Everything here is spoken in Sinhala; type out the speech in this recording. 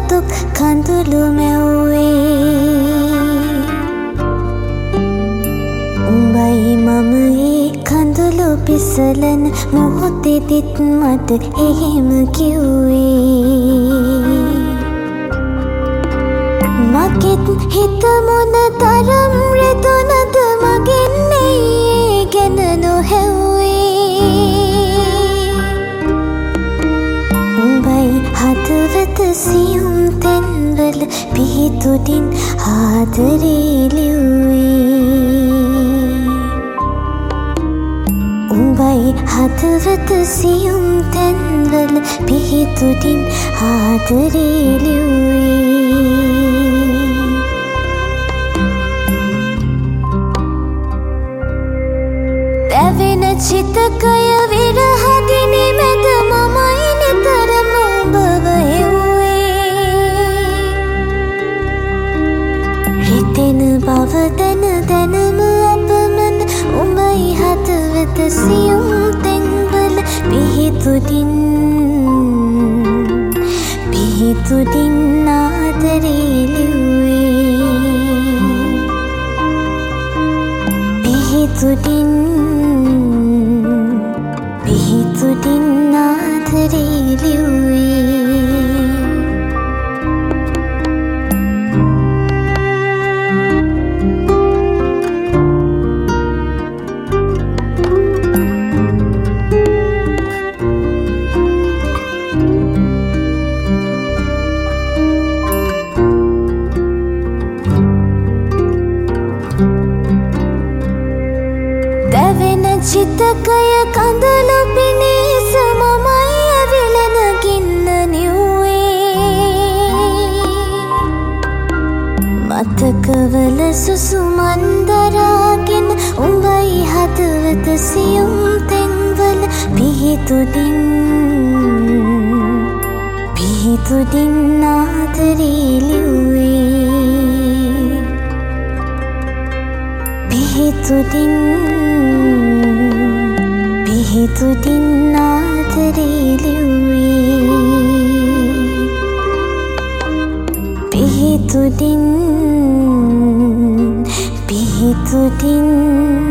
දුක් කඳුළු මැව්වේ උඹයි මම ඒ කඳුළු පිසලන මොහොතෙදිත් මට එහෙම කිව්වේ මගෙත් හිත මොන තරම් රෙදුනද මගෙන් ඒ ගැන නොහැව්වේ උඹයි හදවත සියුම් තැන්වල පිහිටුදින් ආදරේ ලිව්වේ උඹයි හදවත සියුම් තැන්වල පිහිටුදින් ආදරේ ලිව්වේ දැවෙන චිතකය විරහගිනි මැද මමයි නිතරම උඹව හෙව්වේ රිතෙන බව දැන දැනම අපමණ උඹයි හදවත සියුම් තැන්වල පිහිටුදින් ආදරේ ලිව්වේ පිහිටුදින් ආදරේ ලිව්වේ දැවෙන චිතකය කඳුළු පිණිස මමයි ඇවිලෙන ගින්න නිව්වේ මතකවල සුසුමන් දරාගෙන උඹයි හදවත සියුම් තැන්වල පිහිටුදින් ආදරේ ලිව්වේ පිහිටුදින් ආදරේ ලිව්වේ පිහිටුදින්